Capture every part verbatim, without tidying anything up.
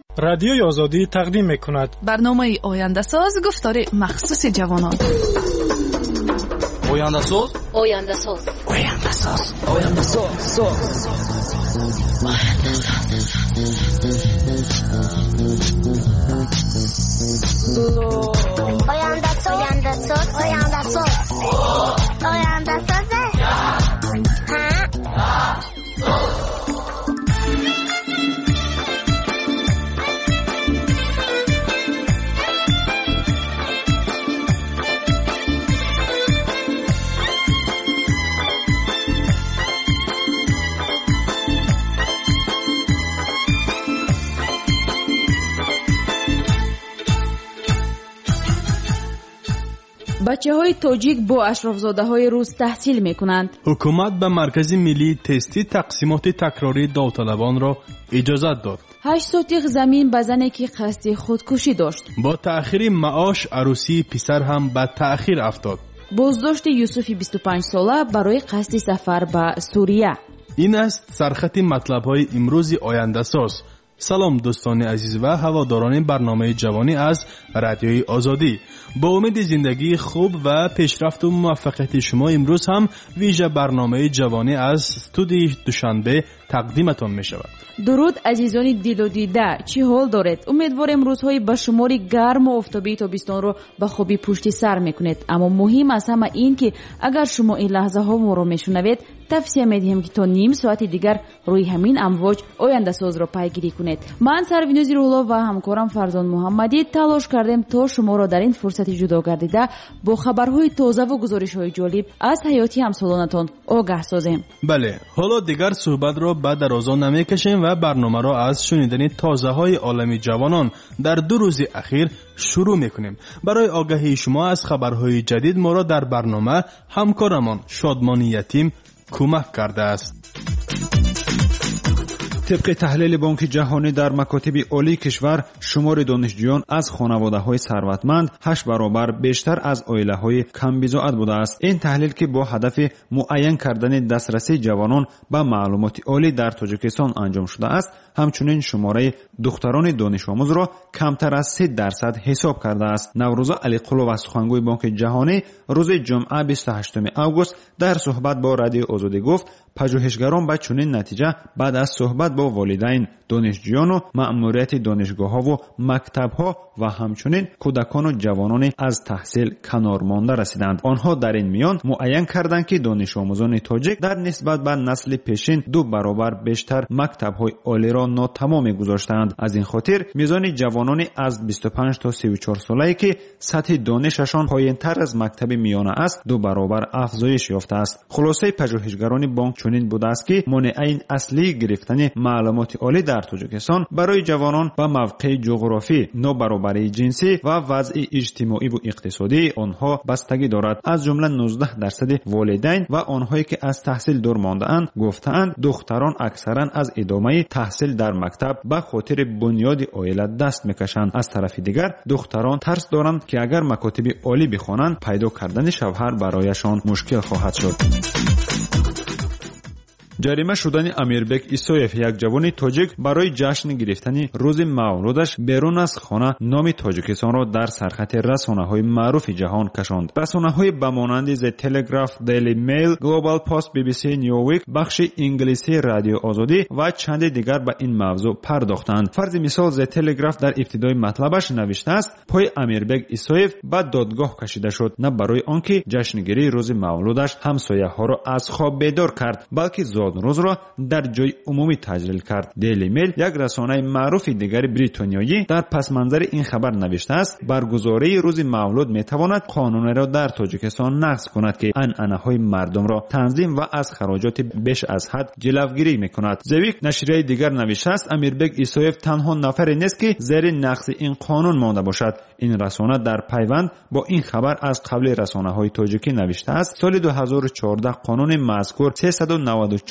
رادیوی آزادی تقدیم می‌کند برنامه آینده ساز گفتار مخصوص جوانان. آینده ساز آینده ساز آینده ساز آینده ساز آینده ساز آینده ساز آینده ساز آینده ساز بچه های تاجیک با اشرافزاده های روس تحصیل می کنند. حکومت به مرکز ملی تستی تقسیمات تکراری داوطلبان را اجازت داد. هشت سوتیق زمین به زنی که قصد خودکشی داشت. با تأخیر معاش عروسی پسر هم به تأخیر افتاد. بازداشت یوسفی بیست و پنج ساله برای قصد سفر به سوریه. این است سرخط مطلب های امروز آینده ساز. سلام دوستان عزیز و هواداران برنامه جوانی از رادیوی آزادی. با امید زندگی خوب و پیشرفت و موفقیت شما امروز هم ویژه برنامه جوانی از استودیوی دوشنبه تقدیمتان می شود. درود عزیزان دیل و دیده، چی حال دارید؟ امیدوارم روزهای با شماری گرم و آفتابی تابستان رو به خوبی پشت سر میکنید. اما مهم است همه این که اگر شما این لحظه ها ما رو میشنوید توصیه میدیم که تا نیم ساعت دیگر روی همین امواج آینده ساز رو پیگیری کنید. من سروینوز روح‌الله و همکارم فرزان محمدی تلاش کردیم تا شما را در این فرصت جدا گردیده با خبرهای تازه و گزارش‌های جالب از حیاتی همسالانتان آگاه سازیم. بله، حالا دیگر صحبت را به درازا نمی‌کشیم و برنامه را از شنیدن تازه‌های عالم جوانان در دو روز اخیر شروع می‌کنیم. برای آگاهی شما از خبرهای جدید ما را در برنامه همکارمان شادمان یتیم کمک کرده است. طبق تحلیل بانک جهانی در مکاتب عالی کشور شمار دانشجویان از خانواده‌های ثروتمند هشت برابر بیشتر از عائله‌های کم بضاعت بوده است. این تحلیل که با هدف معین کردن دسترسی جوانان به معلومات عالی در تاجیکستان انجام شده است، همچنین شماره دختران دانش آموز را کمتر از سه درصد حساب کرده است. نوروزا علیقلو از سخنگوی بانک جهانی روز جمعه بیست و هشتم آگوست در صحبت با رادیو آزادی گفت پژوهشگران به چنین نتیجه بعد از صحبت با والدین، دانشجویان و مأموریت دانشگاه‌ها و مکتب‌ها و همچنین کودکان و جوانان از تحصیل کنار مانده رسیدند. آنها در این میان معین کردند که دانش آموزان تاجیک در نسبت به نسل پیشین دو برابر بیشتر مکتب‌های عالی را ناتمام گذاشتند. از این خاطر میزان جوانان از بیست و پنج تا سی و چهار ساله‌ای که سطح دانششان پایین‌تر از مکتب میانه است دو برابر افزایش یافته است. خلاصه پژوهشگران بانک چنین بوده است که مانع اصلی گرفتن معلومات عالی در تاجیکستان برای جوانان و موقع جغرافی، نابرابری جنسی و وضع اجتماعی و اقتصادی آنها بستگی دارد. از جمله نوزده درصد والدین و آنهایی که از تحصیل دور مانده‌اند گفتند دختران اکثرا از ادامه تحصیل در مکتب به خاطر بنیاد عائله دست میکشند. از طرف دیگر دختران ترس دارند که اگر مکاتب عالی بخوانند پیدا کردن شوهر برایشان مشکل خواهد شد. جریمه شدن امیربک ایسایف یک جوان تاجیک برای جشن گرفتن روز مولودش بیرون از خانه نام تاجیکستان را در سرخط رسانه‌های معروف جهان کشاند. رسانه‌های به مانند ز تلگراف، دیلی میل، گلوبال پست، بی بی سی نیویک، بخش انگلیسی رادیو آزادی و چند دیگر به این موضوع پرداختند. فرض مثال ز تلگراف در ابتدای مطلبش نوشته است پای امیربک ایسایف به دادگاه کشیده شد نه برای آنکه جشنگیری روز مولودش همسایه‌ها را از خواب بیدار کرد بلکه روز را در جای عمومی تجلیل کرد. دیلی میل یک رسانه معروف دیگر بریتانیایی در پس منظر این خبر نوشته است برگزاری روز مولود میتواند قانون را در تاجیکستان نقض کند که عنعنه‌های مردم را تنظیم و از خراجات بیش از حد جلوگیری میکند. زویک نشریه دیگر نوشته است امیربک ایسایف تنها نفری نیست که زیر نقض این قانون مانده باشد. این رسانه در پیوند با این خبر از قبل رسانه‌های تاجیکی نوشته است سال دو هزار و چهارده قانون مذکور سیصد و نود و چهار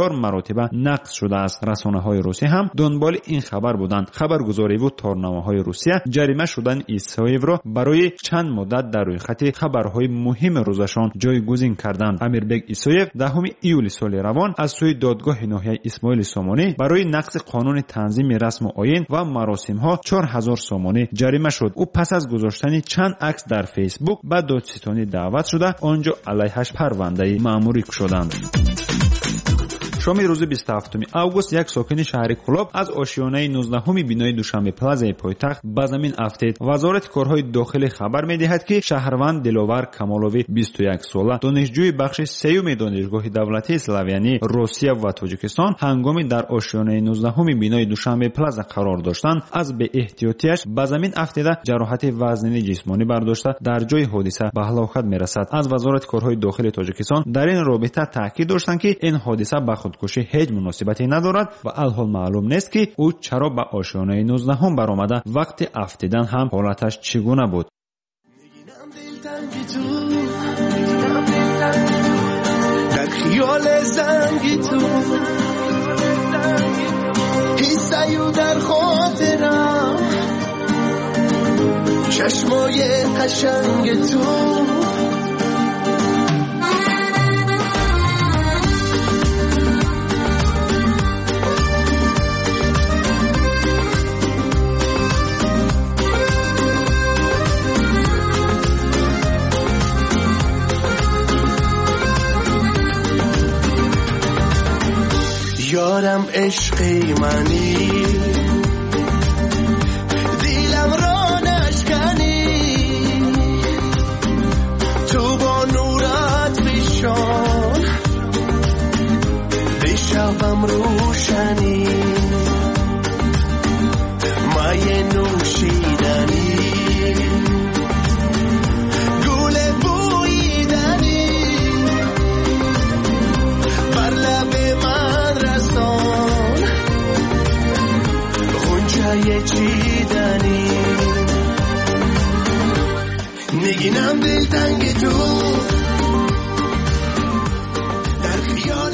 چهار مرتبه نقض شده است. رسانه‌های روسی هم دنبال این خبر بودند. خبرگزاری و تارنامه‌های روسیه جریمه شدن ایسایف را برای چند مدت در روی خط خبرهای مهم روزشان جایگزین کردند. امیربگ ایسایف دهم ایول سال روان از سوی دادگاه ناحیه اسماعیل سامانی برای نقض قانون تنظیم رسم و آیین و مراسم‌ها چهار هزار سامانی جریمه شد. او پس از گذاشتن چند عکس در فیسبوک به دادستانی دعوت شده، آنجا علیهش پرونده مأموری شدند. شام روز بیست و هفتم آگوست یک ساکن شهر کلاب از آشیانه نوزدهم بینای دوشنبه پلازای پایتخت به زمین افتید. وزارت کارهای داخلی خبر می‌دهد که شهروند دلاور کمالوی بیست و یک ساله دانشجوی بخش سیوم دانشگاه دولتی اسلاویانی روسیه و تاجیکستان هنگامی در آشیانه نوزدهم بینای دوشنبه پلازا قرار داشتند از به احتیاطیش به زمین افتیده جراحت وزنی جسمانی برداشته در جای حادثه به هلاکت می‌رسد. از وزارت کارهای داخلی تاجیکستان در این رابطه تاکید داشتند که این حادثه به خودکشی هیچ مناسبتی ندارد و الحال معلوم نیست که او چرا به آشیانه نوزدهم برآمده. وقت افتیدن هم حالتش چگونه بود؟ در خیال زنگی تو حسیو در خاطرم چشمای قشنگ تو یارم عشقی منی دیلم را نشکنی تو با نورت بشان بشوم روشنی مایه نوشیدنی گل بویدنی بر لب من رسان غنچه چیدنی نگینم دلتنگ تو در خیال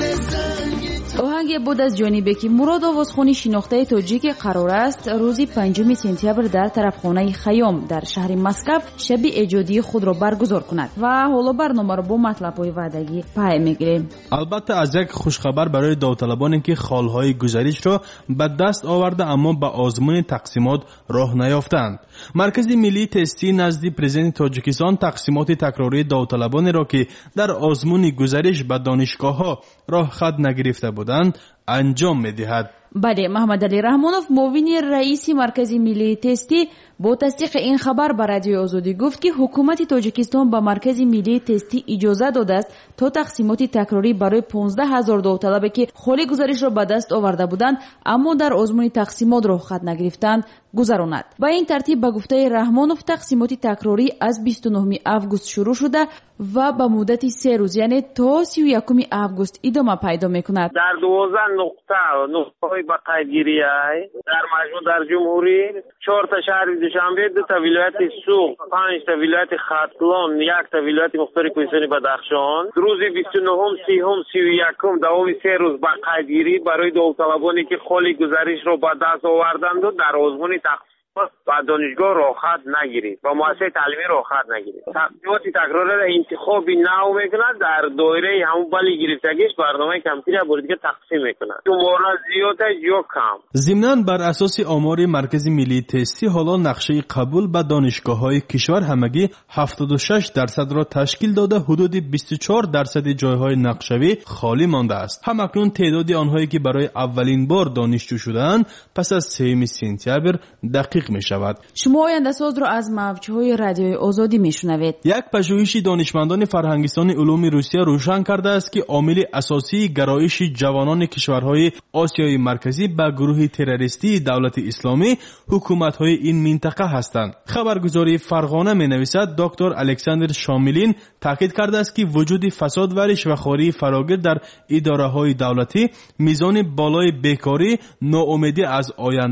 زنگ. آهنگ بود از جانی بکی مراد آوازخوانی شناخته تاجیک قرار است روزی پنجم سپتامبر در طرفخانه خیام در شهر مسکو شب ایجادی خود را برگزار کند و حالا برنامه را با مطلب‌های وعدگی پای میگیریم. البته از یک خوشخبر برای داوطلبانی که خالهای گزارش را به دست آورده اما به آزمون تقسیمات راه نیافتند. مرکز ملی تستی نزد پرزیدنت تاجیکستان تقسیمات تکراری داوطلبانی را که در آزمون گزارش به دانشگاه‌ها راه خط نگرفته بودند انجام می‌دهد. بله، محمد علی رحمانوف معاون رئیس مرکز ملی تستی با تصدیق این خبر به رادیو آزادی گفت که حکومت تاجیکستان به مرکز ملی تستی اجازه داده است تا تقسیمات تکراری برای پانزده هزار داوطلبی که خالی گزارش را به دست آورده بودند اما در آزمون تقسیمات راه خط نگرفتند گذراند. با این ترتیب به گفته رحمانوف تقسیمات تکراری از بیست و نهم آگوست شروع شده و به مدت سه روز یعنی تا سی و یکم آگوست ادامه پیدا میکند. در دوازده نقطه نقطه‌های به قیدگیری در مجموع در جمهوری چهار تا شهر دوشنبه، دو تا ولایت سوق، پنج تا ولایت ختلان، یک تا ولایت مختار کوهستانی بدخشان. روز بیست و نهم، سیزدهم، سی و یکم دوام سه روز به قیدگیری برای داوطلبانی که خالی گزارش را به دست آوردند و در آزمون تقسیم و دانشگاه راه خط نگیرید و مؤسسه تعلیمی راه خط نگیرید. تقسیمات تکراری را انتخابی نو میکند در دایره همون بلی گرفتگیش برنامه کمتری برای دیگه تقسیم میکند. تو مورد زیاده یا کم. ضمناً بر اساس آمار مرکز ملی تستی حالا نقشه قبول به دانشگاه‌های کشور همگی هفتاد و شش درصد را تشکیل داده حدود بیست و چهار درصد جایهای نقشه‌ای خالی مانده است. همکنون تعداد آنهایی که برای اولین بار دانشجو شدند پس از سوم سپتامبر دقیق می شود. شما آینده ساز را از موج‌های رادیوی آزادی می شنوید. یک پژوهش دانشمندان فرهنگستان علوم روسیه روشن کرده است که عامل اساسی گرایش جوانان کشورهای آسیای مرکزی به گروه تروریستی دولت اسلامی حکومت‌های این منطقه هستند. خبرگزاری فرغانه می نویسد دکتر الکساندر شامیلین تاکید کرده است که وجود فساد و رشوه‌خواری فراگیر در اداره‌های دولتی، میزان بالای بیکاری، ناامیدی از آینده،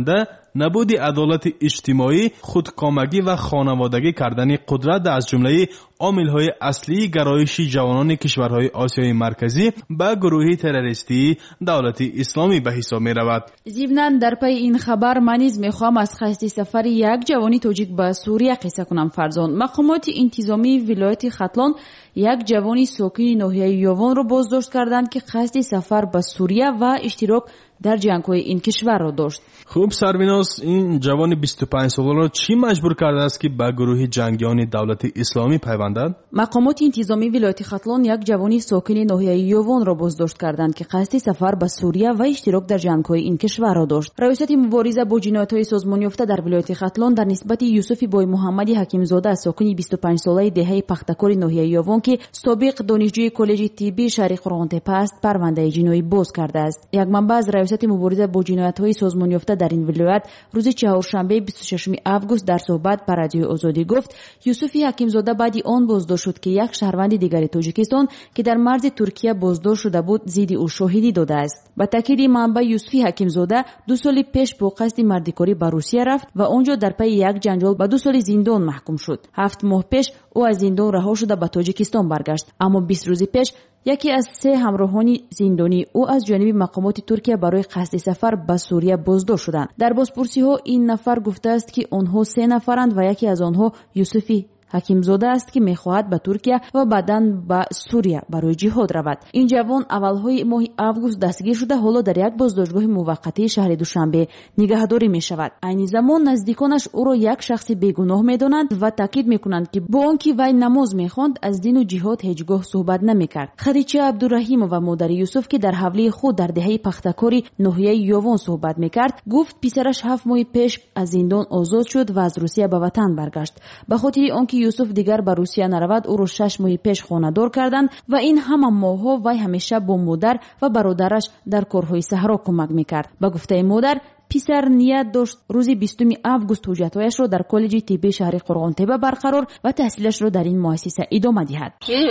نبود عدالت اجتماعی، خودکامگی و خانوادگی کردن قدرت از جمله عامل‌های اصلی گرایش جوانان کشورهای آسیای مرکزی به گروه تروریستی دولت اسلامی به حساب می‌رود. ضمناً در پی این خبر من نیز می‌خواهم از قصد سفر یک جوانی تاجیک به سوریه قصه کنم. فرزان مقامات انتظامی ولایت ختلان یک جوانی ساکن ناحیه یوون را بازداشت کردند که قصد سفر به سوریه و اشتراک در جنگ‌های این کشور را داشت. خوب سربیناس، این جوان بیست و پنج ساله را چی مجبور کرده است که به گروه جنگیان دولت اسلامی پیوندد؟ مقامات انتظامی ولایت ختلان یک جوانی ساکن ناحیه یوون را بازداشت کردند که قصد سفر به سوریه و اشتراک در جنگ‌های این کشور را داشت. رئیست مبارزه با جنایت‌های سازمان یافته در ولایت ختلان در نسبت یوسف بای محمد حکیم زاده ساکن بیست و پنج ساله دهه پختکار ناحیه یوون که سابق دانشجوی کالج طبی شهر قرغان‌تپه است پرونده جنایی باز کرده است. یک منبع از رئیست مبارزه با جنایت‌های سازمان یافته در این ولایت روز چهارشنبه بیست و ششم آگوست در صحبت با رادیو آزادی گفت یوسف حکیم زاده بعد آن بازداشت شد که یک شهروند دیگر تاجیکستان که در مرز ترکیه بازداشت شده بود ضد او شاهدی داده است. با تاکید منبع یوسف حکیم زاده دو سال پیش با قصد مردکاری به روسیه رفت و آنجا در پی یک جنجال به دو سال زندان محکوم شد. هفت ماه پیش او از زندان رها شده به تاجیکستان برگشت، اما بیست روز پیش یکی از سه همراهان زندانی او از جانب مقامات ترکیه برای قصد سفر به سوریه بازداشت شدند. در بازپرسی‌ها این نفر گفته است که آنها سه نفرند و یکی از آنها یوسف حکیم زاده است که می‌خواهد به ترکیه و بعداً به سوریه برای جهاد رود. این جوان اولهای ماه آگوست دستگیر شده حالا در یک بازداشتگاه موقتی شهر دوشنبه نگهداری می‌شود. عین زمان نزدیکانش او را یک شخص بیگناه می‌دانند و تاکید می‌کنند که با آنکه وی نماز می‌خواند از دین و جهاد هیچگاه صحبت نمی‌کرد. خدیجه عبدالرحیم و مادر یوسف که در حوله خود در دهه پختکاری ناحیه یوون صحبت می‌کرد گفت پسرش هفت ماه پیش از زندان آزاد شد و از روسیه به وطن برگشت. به خاطر آنکه یوسف دیگر به روسیه نرود او را شش ماه پیش خانه‌دار کردند و این همان ماه‌ها وی همیشه با مادر و برادرش در کارهای صحرا کمک می‌کرد. به گفته مادر پسر نیت داشت روز بیستم آگوست حجت‌هایش را در کالج طبی شهر قرغان‌تپه برقرار و تحصیلش را در این مؤسسه ادامه دهد.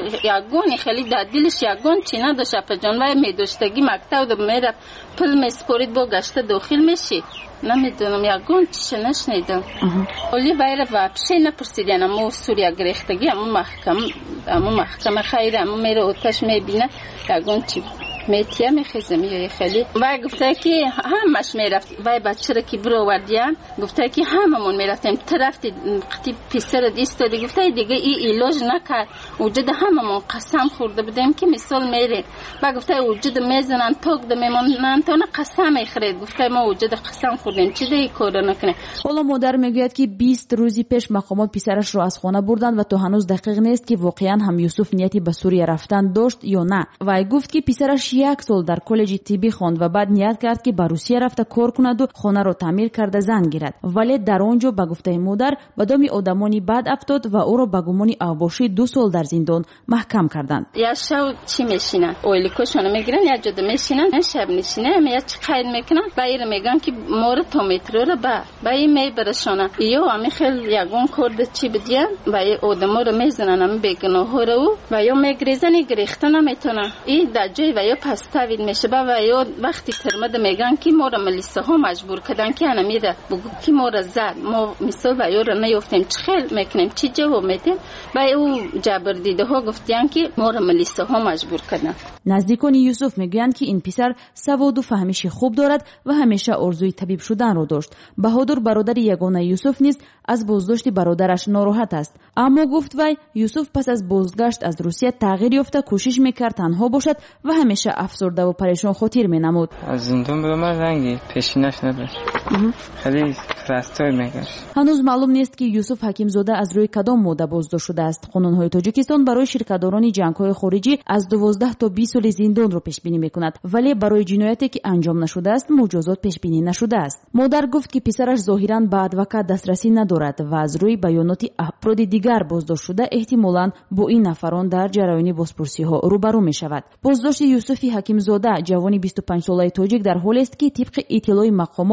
یگان خیلی در دلش یگان چی نداشت اپجان وای می‌داشتگی مکتب میره پل مسپورید با گشته داخل میشی. نمیدونم یگان چیش نشنیدم. ولی وای را واپسی نپرسیدن اما سوریه گرفتگی اما محکم اما محکمه خیره اما میره آتش میبینه یگان چی میتیه میخیزم یه خیلی وای گفته که همش میرفت وای بچه را که برو وردیم گفته که هممون میرفتیم طرفتی قطی پیسر دیستادی گفته دیگه ای ایلاج نکرد وجود هممون قسم خورده بودیم که مثال میره و گفته وجود میزنن توک دمیمونن تو نه قسم میخرید گفته ما وجود قسم خوردیم چی دیگه کار نکنه. حالا مادر میگوید که بیست روزی پیش مقامات پسرش را از خانه بردند و تا هنوز دقیق نیست که واقعا هم یوسف نیتی به سوریه رفتن داشت یا نه. وای گفت که پسرش یک سال در کالج طبی خواند و بعد نیت کرد که به روسیه رفته کار کند و خانه را تعمیر کرده زن گیرد، ولی در آنجا به گفته مادر به دام آدمانی بد افتاد و او را به گمان اوباشی دو سال در زندان محکم کردند. یا شب چی میشینن اویلیکوشون میگیرن یا جدا میشینن شب نشینه یا چی قید میکنن بایر میگن که مور تومیترو را با بای می برشونه یا امی خیلی یگون کرد چی بدین و ای آدما رو میزنن امی بیگناه رو و یا میگریزن گریخته نمیتونه این در جای و یا پس تاوید میشه و یا وقتی ترمد میگن که ما را ملیسه ها مجبور کردن که انا میره بگو که ما را زد ما مثال و یا را نیفتیم چه خیل میکنیم چی جواب میدیم و او جبر دیده ها گفتیان که ما را ملیسه ها مجبور کردن. نزدیکان یوسف میگویند که این پسر سواد و فهمش خوب دارد و همیشه آرزوی طبیب شدن را داشت. بهادر برادر یگانه یوسف نیز از بازداشت برادرش ناراحت است، اما گفت وی یوسف پس از بازگشت از روسیه تغییر یافته کوشش میکرد تنها باشد و همیشه افسرده و پریشان خاطر مینمود. از زندان به من رنگی پیشینش نداشت، خیلی رفتار میگشت. هنوز معلوم نیست که یوسف حکیم زاده از روی کدام ماده بازداشت شده است. قانون‌های تاجیکستان برای شرکت‌داران جنگ‌های خارجی از دوازده تا بیست سال زندان را پیش بینی می‌کند، ولی برای جنایتی که انجام نشده است مجازات پیش بینی نشده است. مادر گفت که پسرش ظاهراً به ادوکات دسترسی ندارد و از روی بیانات افراد دیگر بازداشت شده احتمالاً با این نفران در جریان بازپرسی‌ها روبرو می‌شود. بازداشت یوسف حکیم زاده جوانی بیست و پنج ساله تاجیک در حالی است که طبق اطلاع مقامات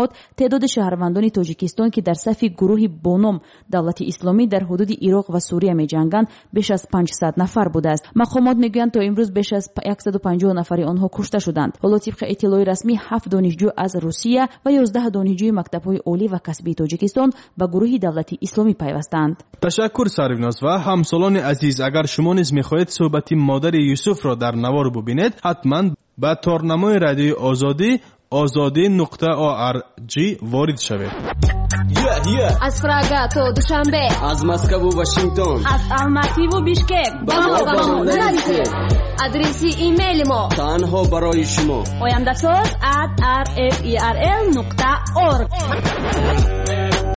تعداد شهروندان تاجیکستان که در صف گروه بونوم دولت اسلامی در حدود عراق و سوریه می‌جنگند بیش از پانصد نفر بوده است. مقامات میگویند تا امروز بیش از صد و پنجاه نفر آنها کشته شدند. حالا طبق اطلاع رسمی هفت دانشجو از روسیه و یازده دانشجوی مکتب‌های عالی و کسبی تاجیکستان به گروه دولت اسلامی پیوستند. تشکر سریناز و همسالان عزیز، اگر شما نیز می‌خواهید صحبت مادر یوسف را در نوار ببینید حتما به تارنمای رادیوی آزادی آزادی نقطه آر جی وارد شوید. yeah, yeah. از پراگا تا دوشنبه، از مسکو و واشنگتن، از الماتی و بیشکک، با ما نرسید. ادرسی ایمیل ما تنها برای شما oyandasaz at r f e r l نقطه org.